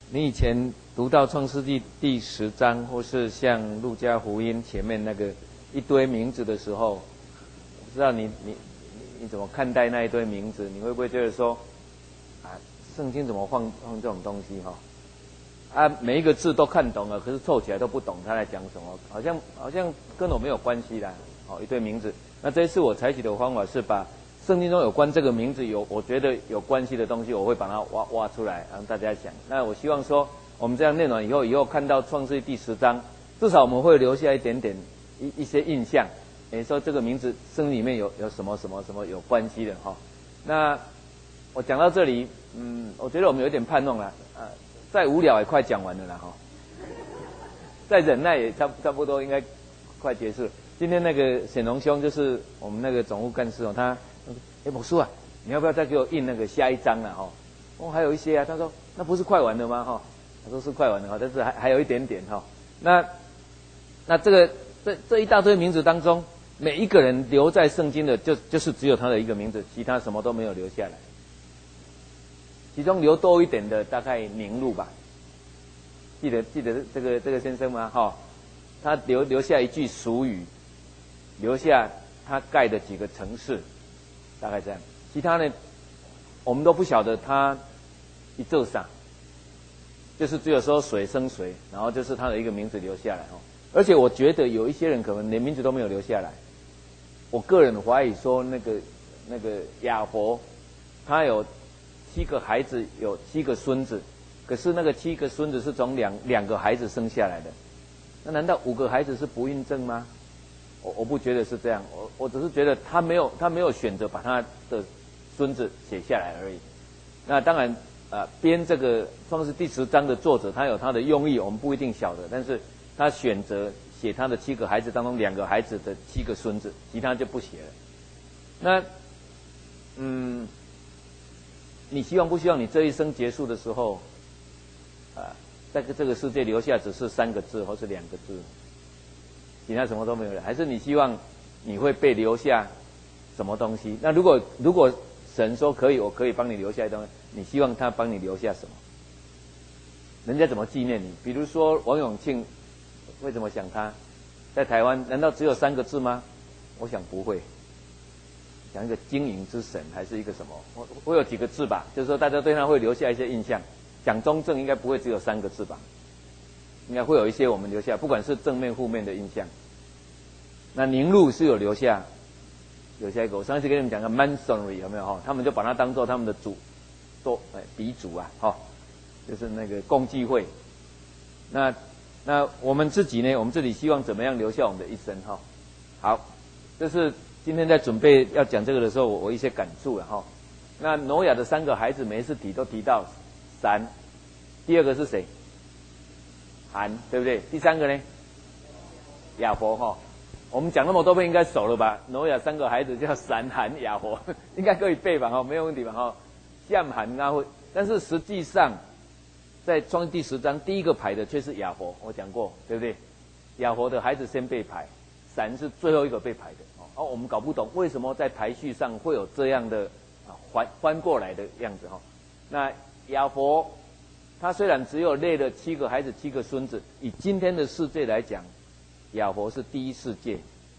你以前读到创世纪第10章，或是像路加福音前面那个一堆名字的时候，不知道你怎么看待那一堆名字？你会不会觉得说，啊，圣经怎么放这种东西哈？啊，每一个字都看懂了，可是凑起来都不懂他在讲什么，好像跟我没有关系啦。一堆名字。那这一次我采取的方法是把圣经中有关这个名字我觉得有关系的东西，我会把它挖出来让大家想。那我希望说，我们这样念完以后看到创世记第10章，至少我们会留下一点点一些印象。说这个名字圣经里面有什么有关系的哈。那我讲到这里，我觉得我们有一点盼望了，再无聊也快讲完了啦哈。再忍耐也差不多应该快结束了。今天那个显荣兄就是我们那个总务干事他某叔啊，你要不要再给我印那个下一章啊哈？还有一些啊，他说那不是快完了吗哈？他说是快完了哈，但是还有一点点哈。那这一大堆名字当中，每一个人留在圣经的就是只有他的一个名字，其他什么都没有留下来。其中留多一点的大概宁禄吧，记得这个先生吗？哈，他留下一句俗语，留下他盖的几个城市，大概这样。其他呢，我们都不晓得他一做啥，就是只有说水生水，然后就是他的一个名字留下来哦。而且我觉得有一些人可能连名字都没有留下来。我个人怀疑说那个亚伯，他有7个孩子，有7个孙子，可是那个7个孙子是从两个孩子生下来的，那难道5个孩子是不孕症吗？我不觉得是这样，我只是觉得他没有选择把他的孙子写下来而已。那当然编这个创世第10章的作者他有他的用意，我们不一定晓得，但是他选择写他的7个孩子当中2个孩子的7个孙子，其他就不写了。那你希望不希望你这一生结束的时候在这个世界留下只是3个字或是2个字，其他什么都没有了？还是你希望你会被留下什么东西？那如果神说可以，我可以帮你留下东西，你希望他帮你留下什么？人家怎么纪念你？比如说王永庆，为什么想他？在台湾难道只有3个字吗？我想不会，讲一个经营之神，还是一个什么？我有几个字吧，就是说大家对他会留下一些印象。蒋中正应该不会只有3个字吧？应该会有一些我们留下，不管是正面负面的印象。那宁禄是有留下一个，我上一次跟你们讲的 Masonry 有没有哈？他们就把它当做他们的鼻祖啊，就是那个共济会。那我们自己呢？我们自己希望怎么样留下我们的一生哈？好，这是今天在准备要讲这个的时候，我一些感触了哈。那挪亚的3个孩子，每一次都提到闪，第2个是谁？含，对不对？第3个呢？亚伯哈。我们讲那么多遍，应该熟了吧？挪亚3个孩子叫闪、含、亚伯，应该可以背吧？哈，没有问题吧？哈，象、含、阿会。但是实际上，在创世第10章第一个排的却是亚伯，我讲过，对不对？亚伯的孩子先被排，闪是最后一个被排的。我们搞不懂为什么在排序上会有这样的翻过来的样子哈。那亚伯他虽然只有列了7个孩子7个孙子，以今天的世界来讲，亚伯是第一世界，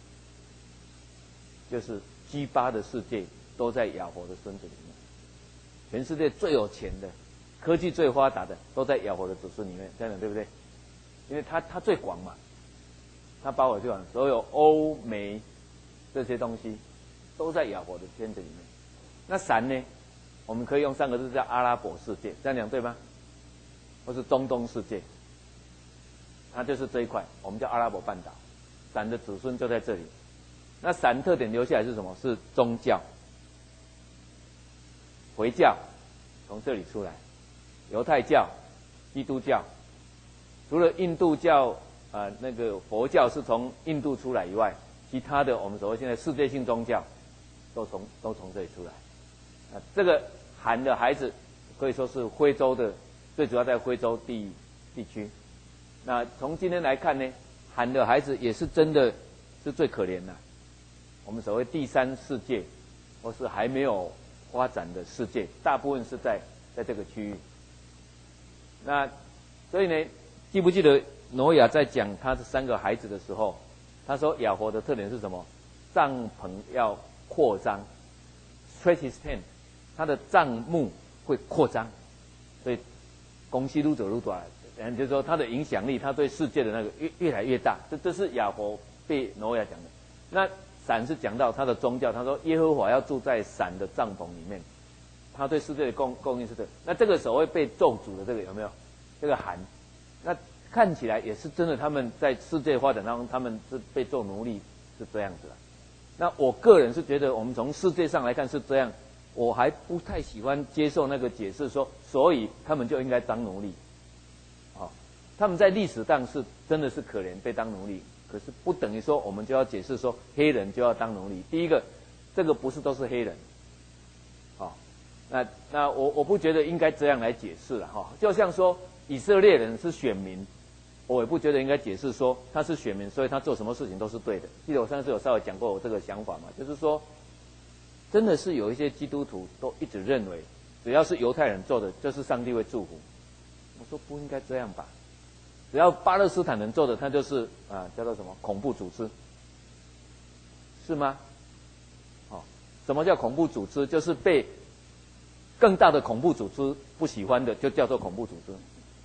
就是 G8 的世界都在亚伯的孙子里面，全世界最有钱的、科技最发达的都在亚伯的子孙里面，这样的对不对？因为他最广嘛，他包围最广，所有欧美这些东西都在亚伯的圈子里面。那闪呢？我们可以用3个字叫阿拉伯世界，这样讲对吗？或是中东世界，它就是这一块，我们叫阿拉伯半岛。闪的子孙就在这里。那闪特点留下来是什么？是宗教，回教从这里出来，犹太教、基督教，除了印度教那个佛教是从印度出来以外，其他的我们所谓现在世界性宗教都从这里出来。这个含的孩子可以说是徽州的，最主要在徽州地区。那从今天来看呢，含的孩子也是真的是最可怜的。我们所谓第3世界，或是还没有发展的世界，大部分是在这个区域。 那所以呢，记不记得挪亚在讲他的3个孩子的时候，他说亚伯的特点是什么？帐篷要扩张 ，stretch his tent， 他的帐幕会扩张，所以公西路走路短，就是说他的影响力，他对世界的那个越来越大。这是亚伯被挪亚讲的。那闪是讲到他的宗教，他说耶和华要住在闪的帐篷里面，他对世界的供应是这个。那这个所谓被咒诅的这个有没有？这个含，那看起来也是真的，他们在世界发展当中，他们是被做奴隶，是这样子的。那我个人是觉得，我们从世界上来看是这样，我还不太喜欢接受那个解释说，所以他们就应该当奴隶。他们在历史上是真的是可怜被当奴隶，可是不等于说我们就要解释说黑人就要当奴隶。第一个，这个不是都是黑人，那我不觉得应该这样来解释了哈。就像说以色列人是选民，我也不觉得应该解释说他是选民，所以他做什么事情都是对的。记得我上次有稍微讲过我这个想法嘛，就是说，真的是有一些基督徒都一直认为，只要是犹太人做的，就是上帝会祝福。我说不应该这样吧。只要巴勒斯坦人做的，他就是叫做什么恐怖组织，是吗？什么叫恐怖组织？就是被更大的恐怖组织不喜欢的，就叫做恐怖组织。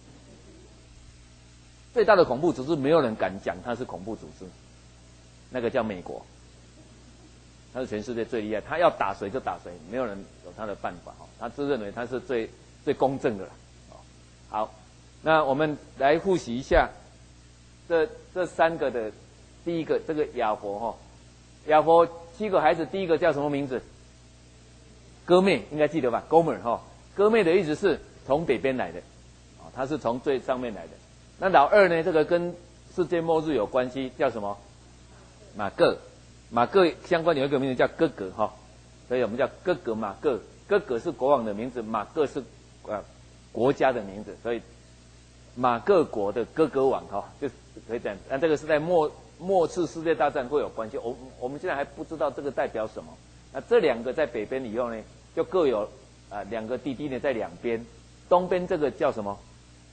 最大的恐怖组织，没有人敢讲它是恐怖组织，那个叫美国，他是全世界最厉害，他要打谁就打谁，没有人有他的办法，他自认为他是最公正的了。好。那我们来复习一下这3个的第一个，这个亚伯亚伯7个孩子，第一个叫什么名字？哥妹，应该记得吧 ？Gomer 哥妹的意思是从北边来的，他是从最上面来的。那老二呢？这个跟世界末日有关系，叫什么？马各相关有一个名字叫哥哥所以我们叫哥哥马各。哥哥是国王的名字，马各是国家的名字，所以马各国的哥哥王就是可以这样。那这个是在末次世界大战会有关系。我们现在还不知道这个代表什么。那这2个在北边以后呢，就各有2个弟弟呢在两边。东边这个叫什么？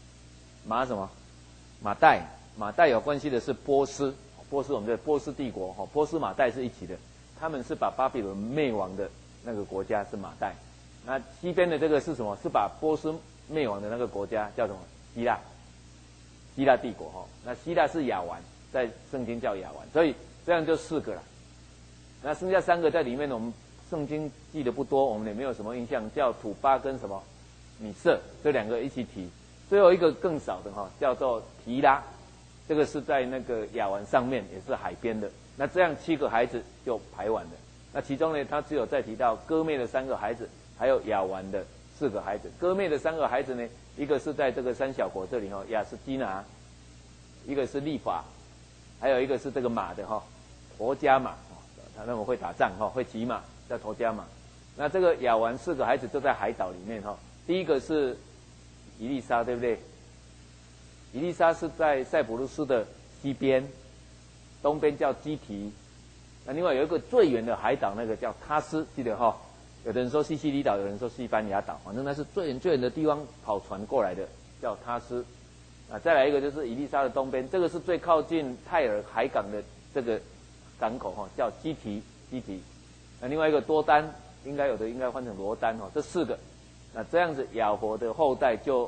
马代有关系的是波斯我们的波斯帝国波斯马代是一起的，他们是把巴比伦灭亡的那个国家是马代。那西边的这个是什么？是把波斯灭亡的那个国家叫什么？希腊帝国那希腊是亚完，在圣经叫亚完，所以这样就4个了。那剩下3个在里面呢，我们圣经记得不多，我们也没有什么印象，叫土巴跟什么米色，这2个一起提。最后一个更少的叫做提拉，这个是在那个亚完上面，也是海边的。那这样7个孩子就排完了。那其中呢，他只有再提到哥妹的3个孩子，还有亚完的4个孩子。哥妹的3个孩子呢，一个是在这个3小国这里亚斯基拿，一个是利法，还有一个是这个马的陀加马，他那么会打仗会骑马，叫陀加马。那这个亚完4个孩子就在海岛里面第一个是以利沙，对不对？以利沙是在塞浦路斯的西边，东边叫基提。那另外有一个最远的海岛，那个叫他斯，记得有的人说西西里岛，有人说西班牙岛，反正那是最远的地方跑船过来的，叫他斯。再来一个就是以利沙的东边，这个是最靠近泰尔海港的这个港口叫基提。那另外一个多丹，应该换成罗丹这4个。那这样子亚伯的后代就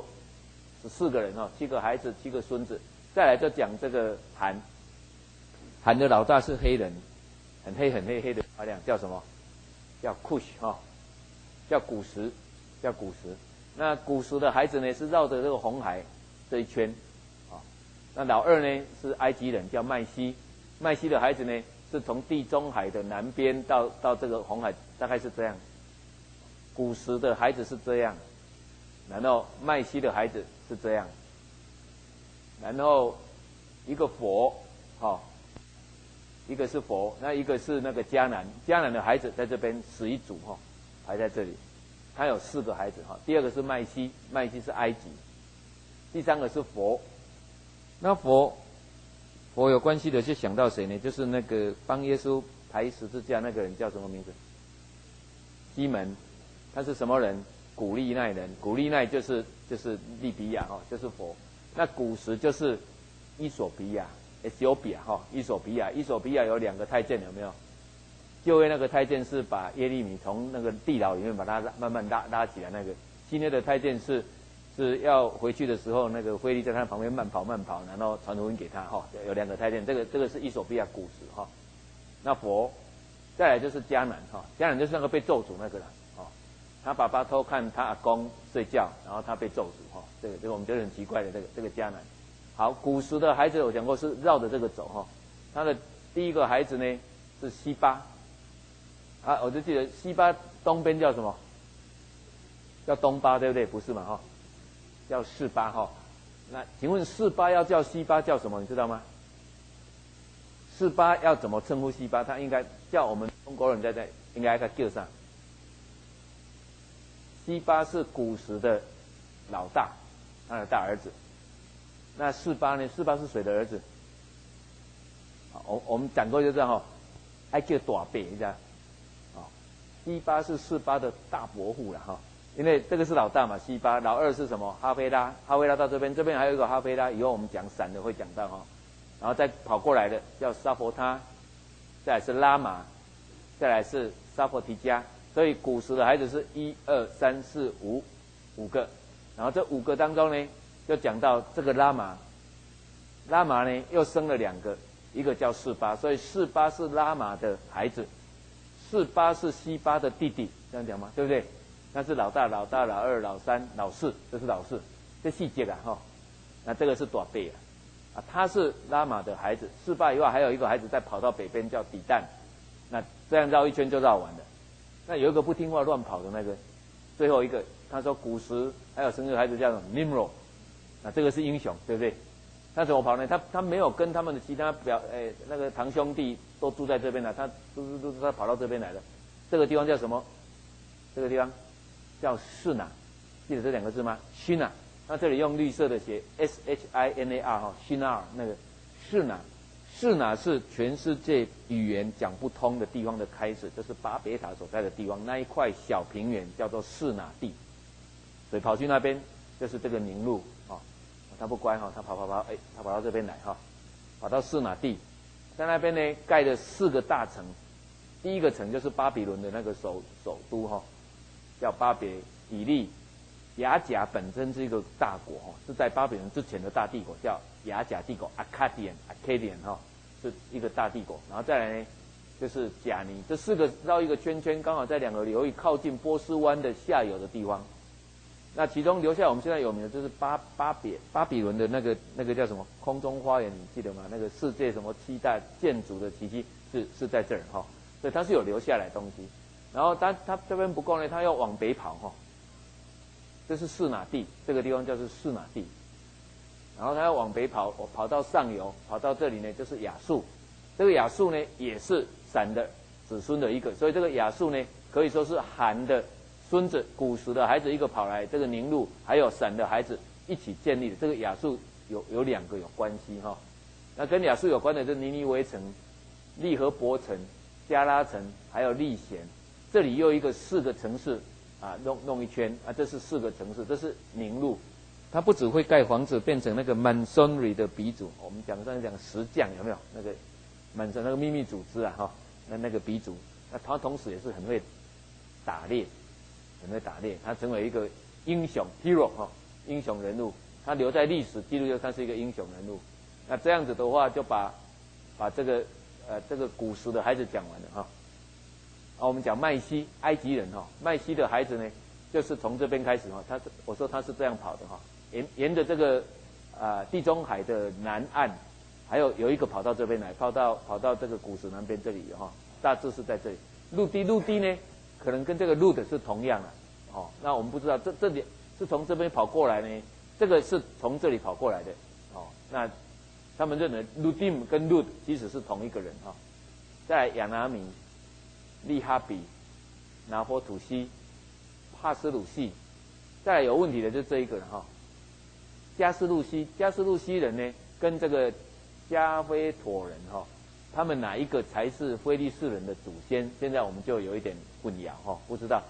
14个人7个孩子7个孙子。再来就讲这个韩的老大是黑人，很黑的漂亮，叫什么？叫库什叫古时。那古时的孩子呢是绕着这个红海这一圈那老二呢是埃及人，叫麦西的孩子呢是从地中海的南边到这个红海，大概是这样。古时的孩子是这样，然后麦西的孩子是这样，然后一个佛一个是佛，那一个是那个迦南的孩子在这边11组排在这里，他有4个孩子第二个是麦西是埃及，第3个是佛。那佛有关系的就想到谁呢？就是那个帮耶稣抬十字架那个人叫什么名字？西门。他是什么人？ 古利奈人，古利奈就是利比亚哈，就是佛。那古时就是伊索比亚 ，Ethiopia 哈，伊索比亚有2个太监，有没有？旧约那个太监是把耶利米从那个地牢里面把他慢慢拉起来，那个新约的太监是要回去的时候，那个腓力在他旁边慢跑，然后传福音给他哈。有2个太监，这个是伊索比亚古时哈。那佛，再来就是迦南哈，迦南就是那个被咒诅那个了哦。他爸爸偷看他阿公睡觉，然后他被咒诅哈。这个我们觉得很奇怪的这个迦南。好，古时的孩子我讲过是绕着这个走哈。他的第一个孩子呢是西巴。啊，我就记得西巴东边叫什么？叫东巴，对不对？不是嘛，哈，叫示巴哈。那请问示巴要叫西巴叫什么？你知道吗？示巴要怎么称呼西巴？他应该叫我们中国人在应该叫上。西巴是古时的老大，他的大儿子。那示巴呢？示巴是谁的儿子？好，我们讲过就这样哈，爱叫大伯一下。西巴是示巴的大伯父了哈，因为这个是老大嘛，西巴，老二是什么？哈菲拉到这边还有一个哈菲拉，以后我们讲散的会讲到哈，然后再跑过来的叫沙佛他，再来是拉玛，再来是沙佛提加，所以古时的孩子是1、2、3、4、5个，然后这5个当中呢，就讲到这个拉玛呢又生了2个，一个叫示巴，所以示巴是拉玛的孩子。示巴是西巴的弟弟，这样讲吗？对不对？那是老大、老二、老三、老四，这是老四，这细节啊哈。那这个是大伯啊，他是拉玛的孩子。示巴以外还有一个孩子再跑到北边叫底旦，那这样绕一圈就绕完了。那有一个不听话乱跑的那个，最后一个他说古时还有生一个孩子叫 Nimrod， 那这个是英雄，对不对？他怎么跑呢？他没有跟他们的其他那个堂兄弟都住在这边了，他他跑到这边来了。这个地方叫什么？这个地方叫示拿，记得这2个字吗？示拿。那这里用绿色的写 SHINAR 哈，Shinar 那个示拿。示拿是全世界语言讲不通的地方的开始，这是巴别塔所在的地方，那一块小平原叫做示拿地，所以跑去那边就是这个宁路啊。他不乖哈，他跑，他跑到这边来哈，跑到示拿地，在那边呢盖了4个大城，第一个城就是巴比伦的那个首都哈，叫巴别以利。雅甲本身是一个大国哈，是在巴比伦之前的大帝国，叫雅甲帝国 Akkadian 哈，是一个大帝国。然后再来呢，就是贾尼，这4个绕一个圈圈，刚好在2个流域靠近波斯湾的下游的地方。那其中留下我们现在有名的就是巴比伦的那个叫什么空中花园，你记得吗？那个世界什么7大建筑的奇迹是在这儿哈，所以它是有留下来东西。然后它这边不够呢，它要往北跑哈，这是示拿地，这个地方叫做示拿地。然后它要往北跑到上游，跑到这里呢就是亚述，这个亚述呢也是闪的子孙的一个，所以这个亚述呢可以说是韩的孙子，古时的孩子一个跑来，这个宁路还有闪的孩子一起建立的。这个亚述有2个有关系哈。那跟亚述有关的就是尼尼微城、利和伯城、加拉城，还有利贤。这里又一个4个城市啊，弄一圈啊，这是4个城市，这是宁路。他不只会盖房子，变成那个 Masonry 的鼻祖。我们上次讲石匠有没有？那个Mason那个秘密组织啊哈，那个鼻祖。那他同时也是很会打猎。他成为一个英雄 hero 哈，英雄人物，他留在历史记录就他是一个英雄人物。那这样子的话，就把这个古时的孩子讲完了哈。我们讲麦西，埃及人哈，麦西的孩子呢，就是从这边开始哈。我说他是这样跑的哈，沿着这个地中海的南岸，还有一个跑到这边来，跑到这个古时南边这里哈，大致是在这里。陆地呢？可能跟这个路的是同样的，哦，那我们不知道这里是从这边跑过来呢，这个是从这里跑过来的，哦，那他们认为路丁跟路其实是同一个人哈。再来亚拿米、利哈比、拿佛土西、帕斯鲁西，再来有问题的就是这一个人哈，加斯路西人呢跟这个加菲妥人哈。他们哪一个才是非利士人的祖先？现在我们就有一点混淆哈，不知道。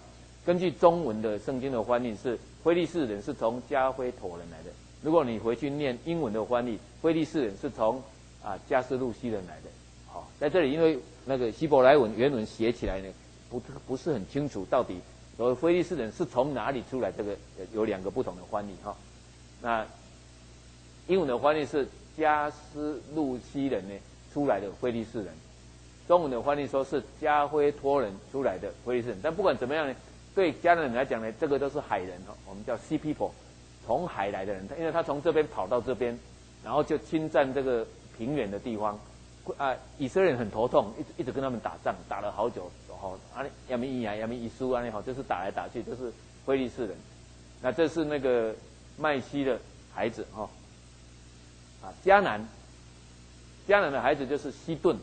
根据中文的圣经的翻译是非利士人是从加菲陀人来的。如果你回去念英文的翻译，非利士人是从加斯路西人来的。好，在这里因为那个希伯来文原文写起来呢，不是很清楚到底非利士人是从哪里出来，这个有两个不同的翻译哈。那英文的翻译是加斯路西人呢出来的非利士人，中文的翻译说是加菲托人出来的非利士人。但不管怎么样呢，对迦南人来讲呢，这个都是海人哈，我们叫 Sea People， 从海来的人，因为他从这边跑到这边，然后就侵占这个平原的地方。以色列人很头痛，一直跟他们打仗，打了好久，要么赢啊，要么一输啊，就是打来打去，就是非利士人。那这是那个麦西的孩子哈，迦南的孩子就是西顿。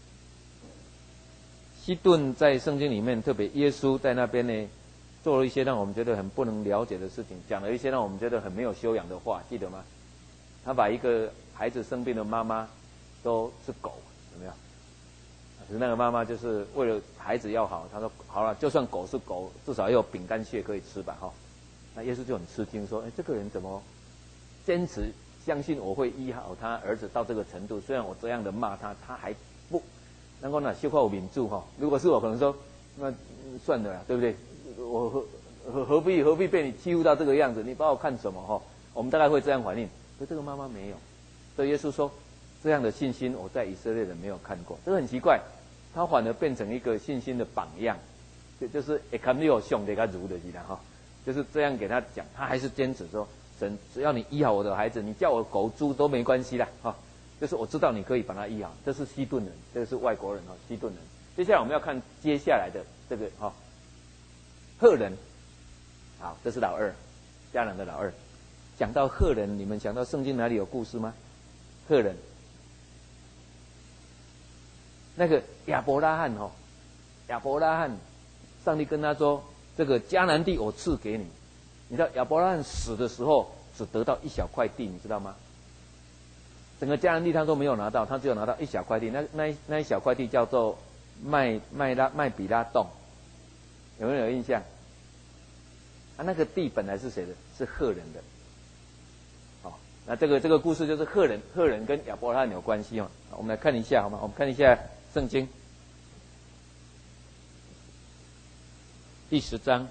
西顿在圣经里面，特别耶稣在那边呢，做了一些让我们觉得很不能了解的事情，讲了一些让我们觉得很没有修养的话，记得吗？他把一个孩子生病的妈妈都是狗，有没有？可是那个妈妈就是为了孩子要好，她说好了，就算狗是狗，至少要有饼干屑可以吃吧，哈。那耶稣就很吃惊，说：这个人怎么坚持相信我会医好他儿子到这个程度？虽然我这样的骂他，他还不能够修块我抿住哈。如果是我，可能说那算了啦，对不对？我何必被你欺负到这个样子？你把我看什么哈？我们大概会这样反应。可这个妈妈没有，所以耶稣说这样的信心我在以色列人没有看过，这个很奇怪。他反而变成一个信心的榜样，就是也看没有兄弟他如的，记得哈，就是这样给他讲，他还是坚持说，神只要你医好我的孩子，你叫我狗猪都没关系啦，哈，就是我知道你可以把他医好。这是西顿人，这个是外国人哈，西顿人。接下来我们要看接下来的这个哈，赫人，好，这是老二，迦南的老二。讲到赫人，你们想到圣经哪里有故事吗？赫人。那个亚伯拉罕哈，亚伯拉罕，上帝跟他说：“这个迦南地我赐给你。”你知道亚伯拉罕死的时候只得到一小块地，你知道吗？整个迦南地他都没有拿到，他只有拿到一小块地。那一小块地叫做麦比拉洞，有没有印象？那个地本来是谁的？是赫人的。好，那这个故事就是赫人跟亚伯拉罕有关系哦。我们来看一下好吗？我们看一下圣经第10章，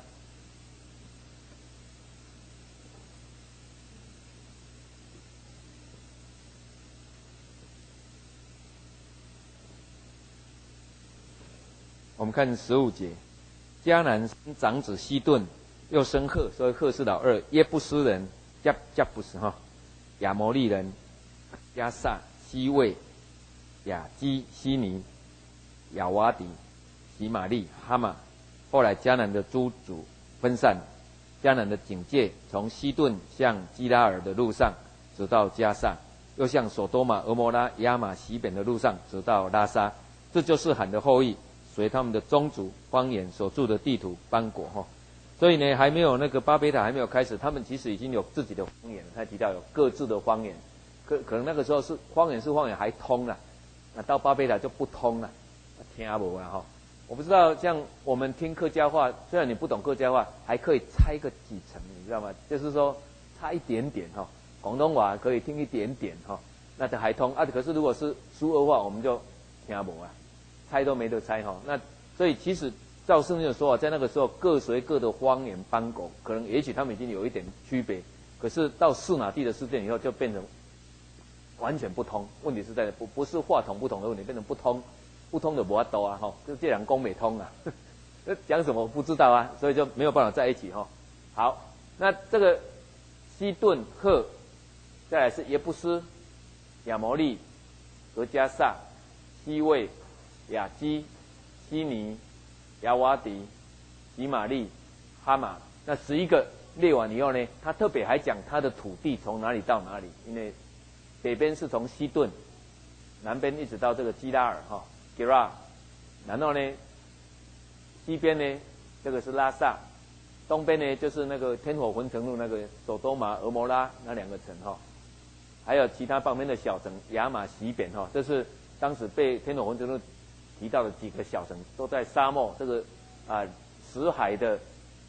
我们看15节，迦南长子西顿，又生赫，所以赫是老二。耶布斯人加布斯哈，亚摩利人亚萨、西魏、亚基、西尼、亚瓦迪、喜玛利、哈马。后来迦南的诸族分散，迦南的警戒从西顿向基拉尔的路上，直到加萨，又向索多玛、俄摩拉、亚玛西北的路上，直到拉撒。这就是罕的后裔，随他们的宗族方言所住的地图邦国哈。所以呢，还没有那个巴别塔还没有开始，他们其实已经有自己的方言了。他提到有各自的方言，可能那个时候是方言还通了，那到巴别塔就不通了，听不了哈。我不知道像我们听客家话，虽然你不懂客家话，还可以猜个几成，你知道吗？就是说差一点点哈。广东话可以听一点点哈，那就还通啊。可是如果是苏俄话，我们就听不啊，猜都没得猜哈。那所以其实照圣经的说法，在那个时候各随各的方言邦国，可能也许他们已经有一点区别，可是到示拿地的事件以后，就变成完全不通。问题是在不是话筒不同的问题，变成不通。不通的没法度啊，哈，就这两个公没通啊，讲什么我不知道啊，所以就没有办法在一起哈。好，那这个西顿赫，再来是耶布斯、亚摩利、俄加萨、西魏、亚基、西尼、亚瓦迪、以马利、哈马。那11个列完以后呢，他特别还讲他的土地从哪里到哪里，因为北边是从西顿，南边一直到这个基拉尔哈。Gerar， 然后呢，西边呢，这个是拉萨，东边呢就是那个天火焚城路那个索多玛、俄摩拉那2个城哈，还有其他旁边的小城亚玛西扁哈，这是当时被天火焚城路提到的几个小城，都在沙漠这个死海的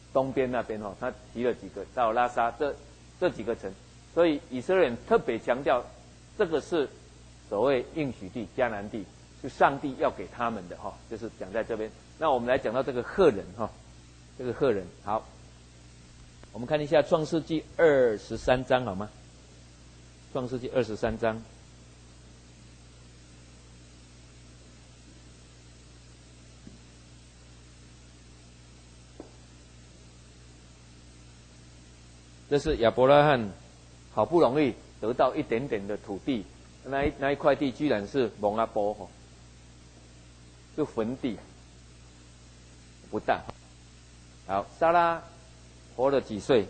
东边那边他提了几个到拉萨这几个城，所以以色列人特别强调，这个是所谓应许地迦南地，是上帝要给他们的就是讲在这边。那我们来讲到这个赫人这个赫人，好，我们看一下创世纪23章好吗？创世纪23章。这是亚伯拉罕好不容易得到一点点的土地，那一块地居然是蒙阿波就坟地，不大。好，撒拉活了几岁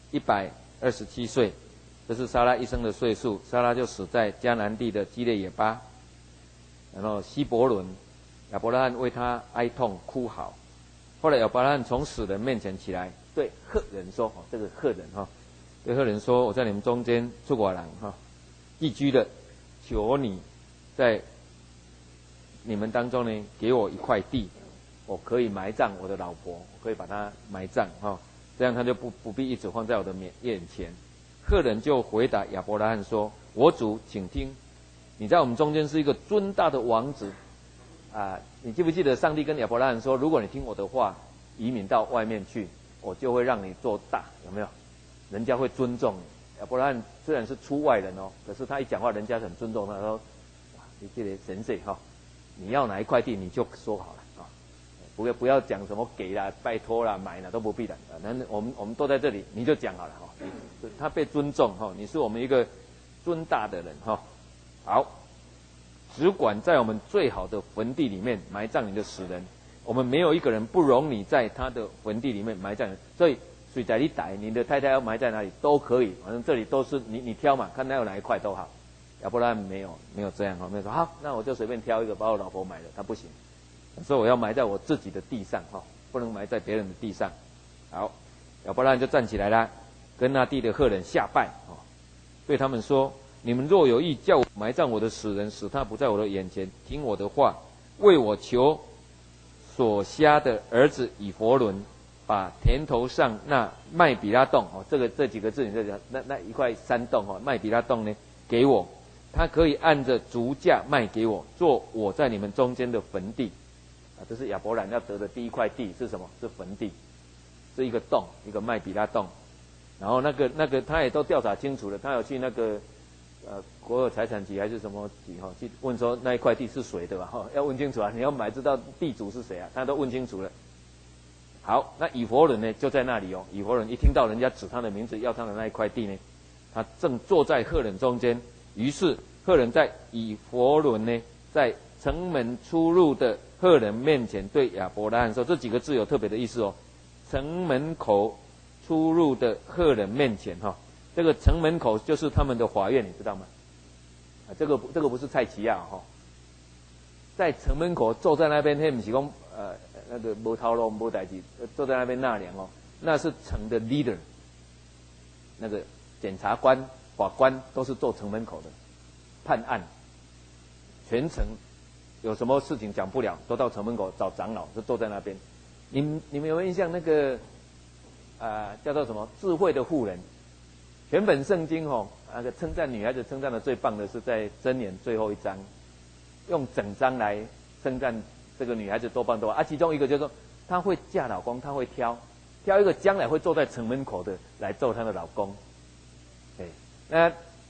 ？127岁，这是撒拉一生的岁数。撒拉就死在迦南地的基列也巴。然后希伯伦，亚伯拉罕为他哀痛哭嚎。后来亚伯拉罕从死人面前起来，对赫人说：“这个赫人对赫人说，我在你们中间出寡人寄居的，求你在你们当中呢，给我一块地，我可以埋葬我的老婆，我可以把她埋葬这样他就不必一直放在我的面前。”赫人就回答亚伯拉罕说：“我主，请听，你在我们中间是一个尊大的王子你记不记得上帝跟亚伯拉罕说，如果你听我的话，移民到外面去，我就会让你做大，有没有？人家会尊重你。亚伯拉罕虽然是出外人可是他一讲话，人家很尊重他，说：哇，你这个神社你要哪一块地你就说好了不要讲什么给啦、拜托啦、买啦都不必的。我们都在这里，你就讲好了他被尊重你是我们一个尊大的人好。只管在我们最好的坟地里面埋葬你的死人，我们没有一个人不容你在他的坟地里面埋葬人。所以水在你逮，你的太太要埋在哪里都可以，反正这里都是你挑嘛，看他有哪一块都好。亚伯拉罕没有这样没有说好，那我就随便挑一个把我老婆埋了，他不行，所以我要埋在我自己的地上不能埋在别人的地上。好，亚伯拉罕就站起来了，跟那地的赫人下拜对他们说：你们若有意叫我埋葬我的死人，使他不在我的眼前，听我的话，为我求所辖的儿子以弗伦，把田头上那麦比拉洞这几个字你在讲那一块山洞麦比拉洞呢给我，他可以按着足价卖给我，做我在你们中间的坟地这是亚伯兰要得的第一块地是什么？是坟地，是一个洞，一个麦比拉洞。然后那个他也都调查清楚了，他有去那个国有财产局还是什么局去问说那一块地是谁的吧要问清楚你要买知道地主是谁他都问清楚了。好，那以弗伦呢就在那里以弗伦一听到人家指他的名字要他的那一块地呢，他正坐在赫人中间。于是赫人在以弗伦呢，在城门出入的赫人面前对亚伯拉罕说，这几个字有特别的意思城门口出入的赫人面前这个城门口就是他们的法院，你知道吗？这个不是蔡奇亚在城门口坐在那边，那不是说那个没头路没代志，坐在那边纳凉那是城的 leader， 那个检察官、法官都是坐城门口的，判案，全城有什么事情讲不了，都到城门口找长老，就坐在那边。你们有没有印象那个叫做什么智慧的妇人？全本圣经那个称赞女孩子称赞的最棒的是在箴言最后一章，用整章来称赞这个女孩子多棒多好其中一个就是说她会嫁老公，她会挑一个将来会坐在城门口的来做她的老公。那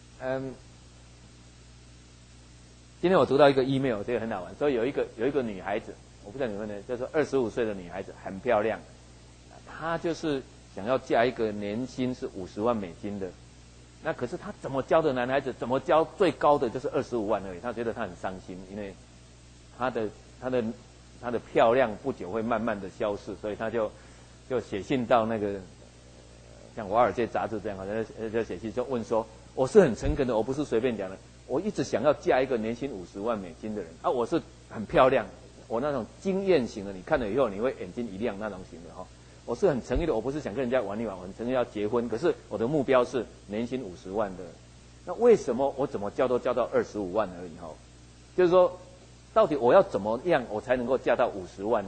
今天我读到一个 email， 这个很好玩，所以有一个女孩子，我不知道你们呢，就是25岁的女孩子，很漂亮，她就是想要嫁一个年薪是50万美金的，那可是她怎么教的男孩子，怎么教最高的就是25万而已，她觉得她很伤心，因为她的漂亮不久会慢慢的消逝，所以她就写信到那个像《华尔街杂志》这样，就写信就问说，我是很诚恳的，我不是随便讲的，我一直想要嫁一个年薪50万美金的人我是很漂亮，我那种惊艳型的，你看了以后你会眼睛一亮那种型的我是很诚意的，我不是想跟人家玩一玩，我很诚意要结婚，可是我的目标是年薪50万的。那为什么我怎么交都交到25万而已就是说，到底我要怎么样我才能够嫁到50万的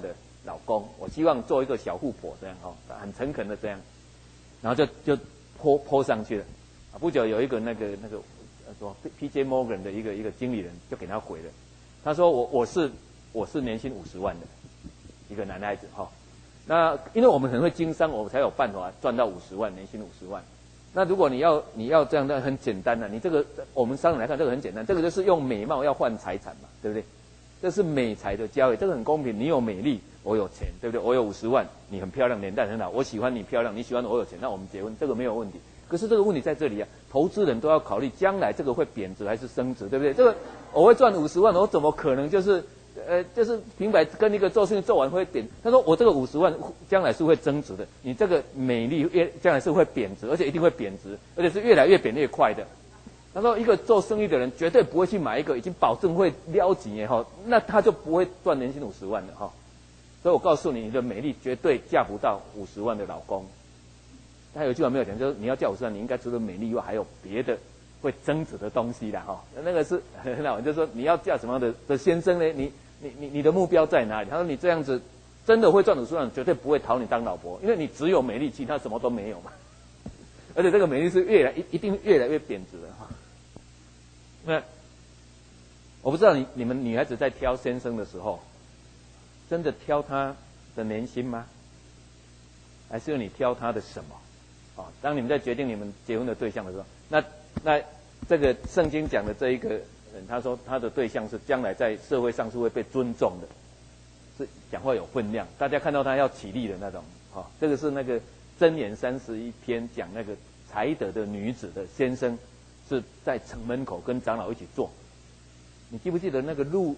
老公，我希望做一个小富婆这样很诚恳的这样，然后就泼上去了。不久有一个那个说 PJ Morgan 的一个经理人就给他回了，他说我是年薪50万的一个男孩子那因为我们很会经商，我们才有办法赚到50万，年薪50万。那如果你要这样，那很简单你这个我们商人来看，这个很简单，这个就是用美貌要换财产嘛，对不对？这是美财的交易，这个很公平。你有美丽，我有钱，对不对？我有50万，你很漂亮，脸蛋很好，我喜欢你漂亮，你喜欢我有钱，那我们结婚，这个没有问题。可是这个问题在这里投资人都要考虑将来这个会贬值还是升值，对不对？这个我会赚50万，我怎么可能就是平白跟一个做生意做完会贬？他说我这个50万将来是会增值的，你这个美丽将来是会贬值，而且一定会贬值，而且是越来越贬越快的。他说一个做生意的人绝对不会去买一个已经保证会撩钱那他就不会赚年薪50万的所以我告诉你，你的美丽绝对嫁不到50万的老公。他有一句话没有讲，就是你要嫁50万，你应该除了美丽以外还有别的会增值的东西啦那个是很好，就是说你要嫁什么样的先生呢？你的目标在哪里？他说你这样子真的会赚50万，绝对不会讨你当老婆，因为你只有美丽，其他什么都没有嘛。而且这个美丽是一定越来越贬值的那我不知道你们女孩子在挑先生的时候，真的挑他的年薪吗？还是你挑他的什么？当你们在决定你们结婚的对象的时候，那这个圣经讲的这一个人，他说他的对象是将来在社会上是会被尊重的，是讲话有分量，大家看到他要起立的那种这个是那个箴言31篇讲那个才德的女子的先生是在城门口跟长老一起坐。你记不记得那个路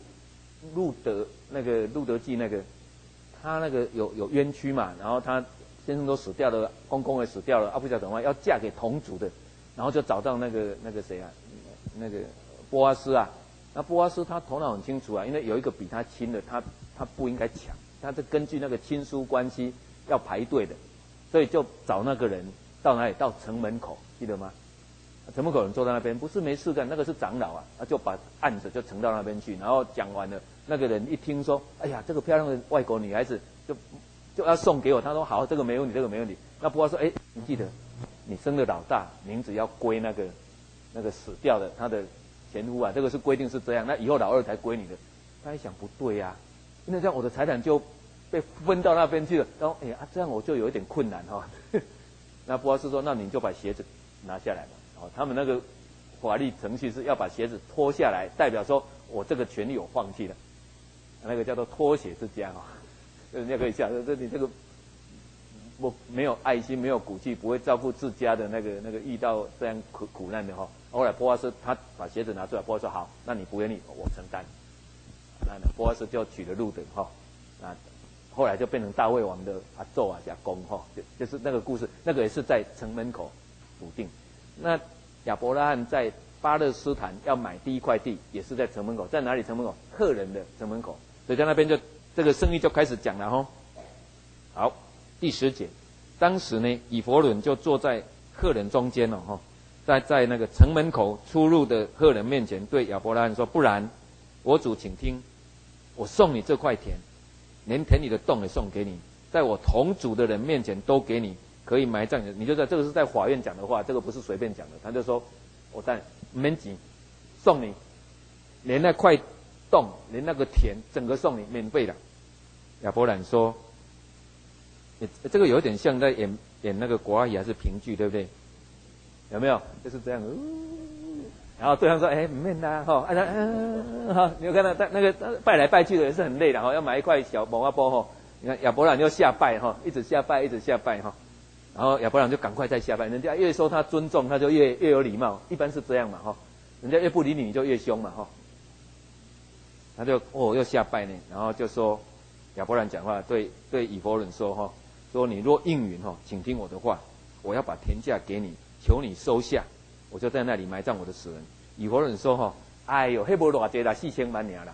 德记那个他那个有冤屈嘛，然后他先生都死掉了，公公也死掉了，不晓得怎么办，要嫁给同族的，然后就找到那个谁那个波阿斯那波阿斯他头脑很清楚因为有一个比他亲的，他不应该抢，他是根据那个亲疏关系要排队的，所以就找那个人到哪里？到城门口，记得吗？城门口人坐在那边，不是没事干，那个是长老就把案子就呈到那边去，然后讲完了，那个人一听说，哎呀，这个漂亮的外国女孩子就要送给我，他说好，这个没问题，这个没问题。那波阿斯说，你记得你生的老大名字要归那个死掉的他的前夫这个是规定是这样，那以后老二才归你的。他一想不对因为这样我的财产就被分到那边去了，然后这样我就有一点困难那波阿斯说，那你就把鞋子拿下来嘛。他们那个法律程序是要把鞋子脱下来，代表说我这个权利我放弃了，那个叫做脱鞋之家人家可以想，你这个我没有爱心，没有骨气，不会照顾自家的那个遇到这样苦难的后来波阿斯他把鞋子拿出来，波阿斯说好，那你不愿意我承担。那波阿斯就娶了路德那后来就变成大卫王的阿宙加公就是那个故事，那个也是在城门口笃定。那亚伯拉罕在巴勒斯坦要买第一块地，也是在城门口，在哪里城门口？赫人的城门口，所以在那边就这个生意就开始讲了好，第10节，当时呢，以弗伦就坐在赫人中间在那个城门口出入的赫人面前，对亚伯拉罕说：不然，我主请听，我送你这块田，连田里的洞也送给你，在我同族的人面前都给你。可以埋葬你，就在这个是在法院讲的话，这个不是随便讲的。他就说，我在免钱送你，连那块洞，连那个田，整个送你，免费的。亚伯兰说，这个有点像在演那个国语还是评剧，对不对？有没有？就是这样。然后对方说，免啦，你有看到那个拜来拜去的也是很累的要买一块小毛阿波你看亚伯兰就下拜一直下拜，一直下拜然后亚伯兰就赶快再下拜，人家越说他尊重，他就越有礼貌，一般是这样嘛人家越不理你，你就越凶嘛他就又下拜呢，然后就说亚伯兰讲话对以弗伦说说你若应允请听我的话，我要把田价给你，求你收下，我就在那里埋葬我的死人。以弗伦说哎呦，那没多少啦，4000万年啦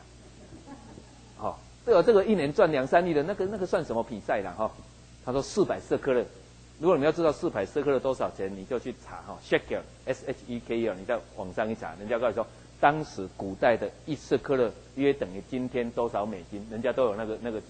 这个一年赚2-3亿的那个算什么比赛啦他说400舍克勒。如果你们要知道400舍克勒多少钱，你就去查shekel shekel， 你在网上一查，人家告诉你说，当时古代的1舍克勒约等于今天多少美金，人家都有那个资料。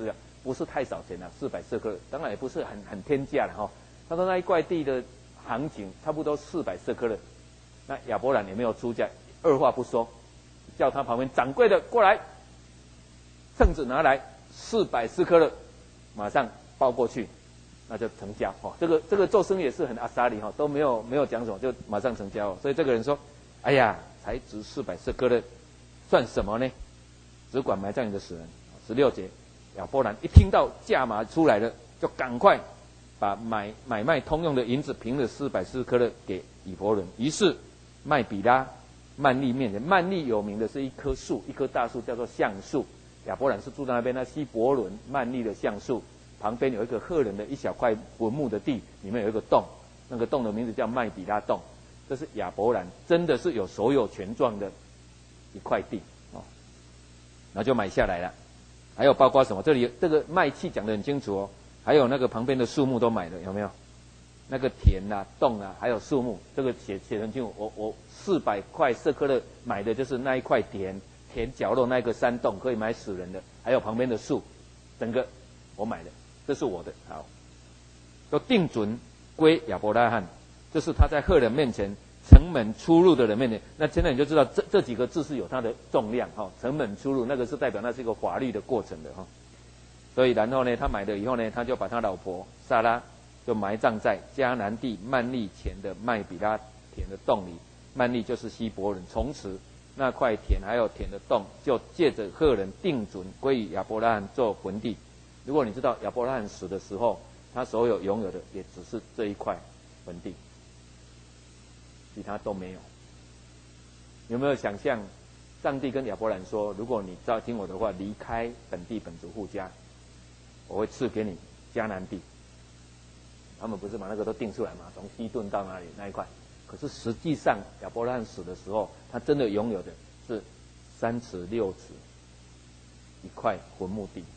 不是太少钱了，400舍客勒，当然也不是很天价了哈。他说那一块地的行情差不多400舍客勒，那亚伯兰也没有出价，二话不说，叫他旁边掌柜的过来，秤子拿来，400舍客勒，马上包过去，那就成交哦。这个做生意也是很阿萨里哈，都没有讲什么，就马上成交哦。所以这个人说，哎呀，才值400舍客勒，算什么呢？只管埋葬你的死人。16节，亚伯兰一听到价码出来了，就赶快把买卖通用的银子平了400舍客勒给以弗伦。于是麦比拉、曼利面前，曼利有名的是一棵树，一棵大树叫做橡树。亚伯兰是住在那边，那希伯伦曼利的橡树旁边有一个赫人的一小块坟墓的地，里面有一个洞，那个洞的名字叫麦比拉洞。这是亚伯兰真的是有所有权状的一块地哦，然后就买下来了。还有包括什么？这里这个卖契讲得很清楚哦。还有那个旁边的树木都买了，有没有？那个田啊、洞啊，还有树木，这个写很清楚。我400块舍客勒买的就是那一块田角落那个山洞，可以买死人的，还有旁边的树，整个我买的，这是我的。好，都定准归亚伯拉罕，这是他在赫人面前。城门出入的人面前，那现在你就知道这几个字是有它的重量哈。城门出入那个是代表那是一个法律的过程的哈。所以然后呢，他买了以后呢，他就把他老婆撒拉就埋葬在迦南地曼利前的麦比拉田的洞里。曼利就是希伯伦，从此那块田还有田的洞就借着赫人定准归于亚伯拉罕做坟地。如果你知道亚伯拉罕死的时候，他所有拥有的也只是这一块坟地。其他都没有。有没有想象，上帝跟亚伯兰说：“如果你照听我的话，离开本地本族户家，我会赐给你迦南地。”他们不是把那个都定出来吗？从西顿到哪里那一块？可是实际上，亚伯兰死的时候，他真的拥有的是3尺6尺一块坟墓地。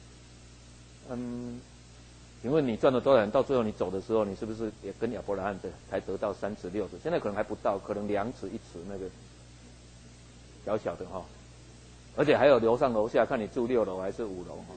请问你赚了多少钱？到最后你走的时候，你是不是也跟亚伯拉罕的才得到3尺6尺？现在可能还不到，可能2尺1尺那个小小的哈，而且还有楼上楼下，看你住6楼还是5楼哈。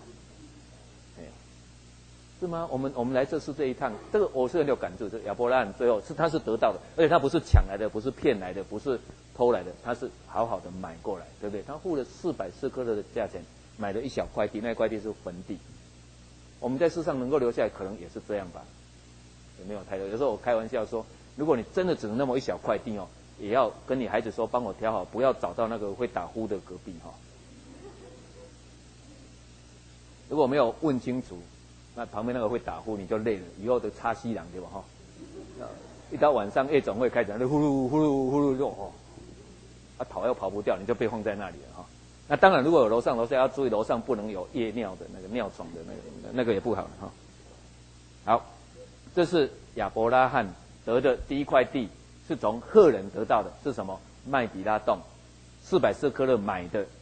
是吗？我们来这次这一趟，这个我是很有感触。这亚伯拉罕最后他是得到的，而且他不是抢来的，不是骗来的，不是偷来的，他是好好的买过来，对不对？他付了400舍客勒的价钱买了一小块地，那块地是坟地。我们在世上能够留下来，可能也是这样吧，也没有太多。有时候我开玩笑说，如果你真的只能那么一小块地哦，也要跟你孩子说，帮我挑好，不要找到那个会打呼的隔壁哈。如果没有问清楚，那旁边那个会打呼，你就累了，以后的插西凉对吧哈？一到晚上夜总会开始，呼噜呼噜呼噜就哦，跑又跑不掉，你就被放在那里了哈。那当然，如果有楼上楼下要注意，楼上不能有夜尿的那个尿床的那个也不好了哈。好，这是亚伯拉罕得的第一块地，是从赫人得到的，是什么？麦比拉洞，400舍客勒买的